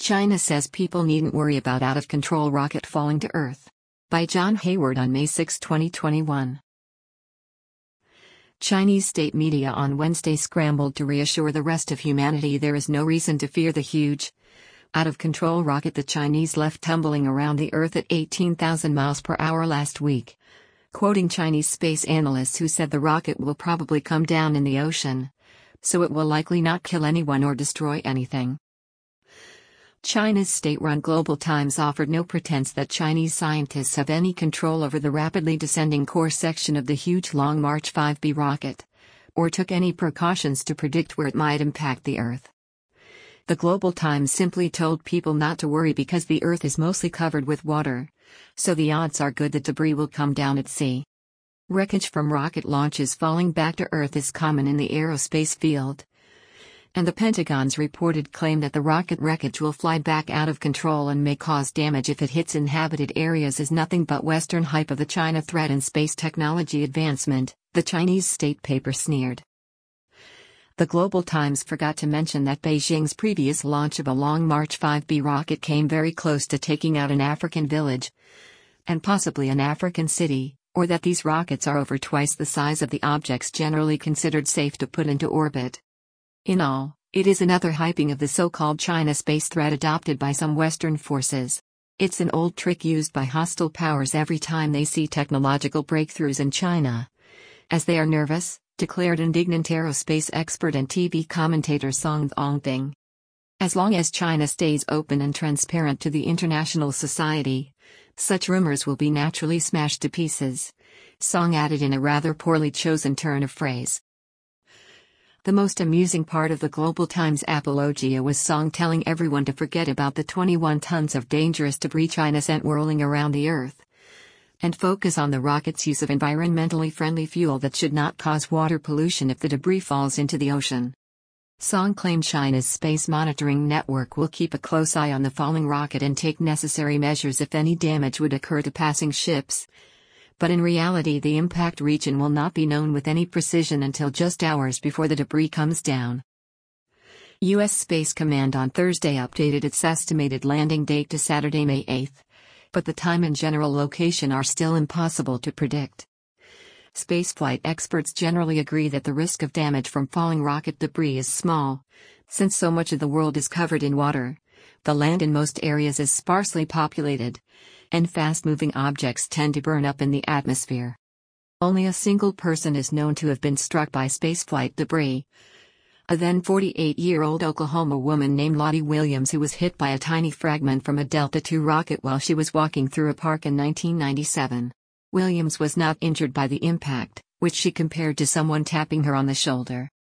China says people needn't worry about out-of-control rocket falling to Earth. By John Hayward on May 6, 2021. Chinese state media on Wednesday scrambled to reassure the rest of humanity there is no reason to fear the huge, out-of-control rocket the Chinese left tumbling around the Earth at 18,000 miles per hour last week. Quoting Chinese space analysts who said the rocket will probably come down in the ocean, so it will likely not kill anyone or destroy anything. China's state-run Global Times offered no pretense that Chinese scientists have any control over the rapidly descending core section of the huge Long March 5B rocket, or took any precautions to predict where it might impact the Earth. The Global Times simply told people not to worry because the Earth is mostly covered with water, so the odds are good that debris will come down at sea. Wreckage from rocket launches falling back to Earth is common in the aerospace field, and the Pentagon's reported claim that the rocket wreckage will fly back out of control and may cause damage if it hits inhabited areas is nothing but Western hype of the China threat and space technology advancement, the Chinese state paper sneered. The Global Times forgot to mention that Beijing's previous launch of a Long March 5B rocket came very close to taking out an African village, and possibly an African city, or that these rockets are over twice the size of the objects generally considered safe to put into orbit. In all, it is another hyping of the so-called China space threat adopted by some Western forces. It's an old trick used by hostile powers every time they see technological breakthroughs in China. As they are nervous, declared indignant aerospace expert and TV commentator Song Dongping. As long as China stays open and transparent to the international society, such rumors will be naturally smashed to pieces, Song added in a rather poorly chosen turn of phrase. The most amusing part of the Global Times apologia was Song telling everyone to forget about the 21 tons of dangerous debris China sent whirling around the Earth, and focus on the rocket's use of environmentally friendly fuel that should not cause water pollution if the debris falls into the ocean. Song claimed China's space monitoring network will keep a close eye on the falling rocket and take necessary measures if any damage would occur to passing ships. But in reality the impact region will not be known with any precision until just hours before the debris comes down. U.S. Space Command on Thursday updated its estimated landing date to Saturday, May 8, but the time and general location are still impossible to predict. Spaceflight experts generally agree that the risk of damage from falling rocket debris is small, since so much of the world is covered in water, the land in most areas is sparsely populated, and fast-moving objects tend to burn up in the atmosphere. Only a single person is known to have been struck by spaceflight debris. A then 48-year-old Oklahoma woman named Lottie Williams who was hit by a tiny fragment from a Delta II rocket while she was walking through a park in 1997. Williams was not injured by the impact, which she compared to someone tapping her on the shoulder.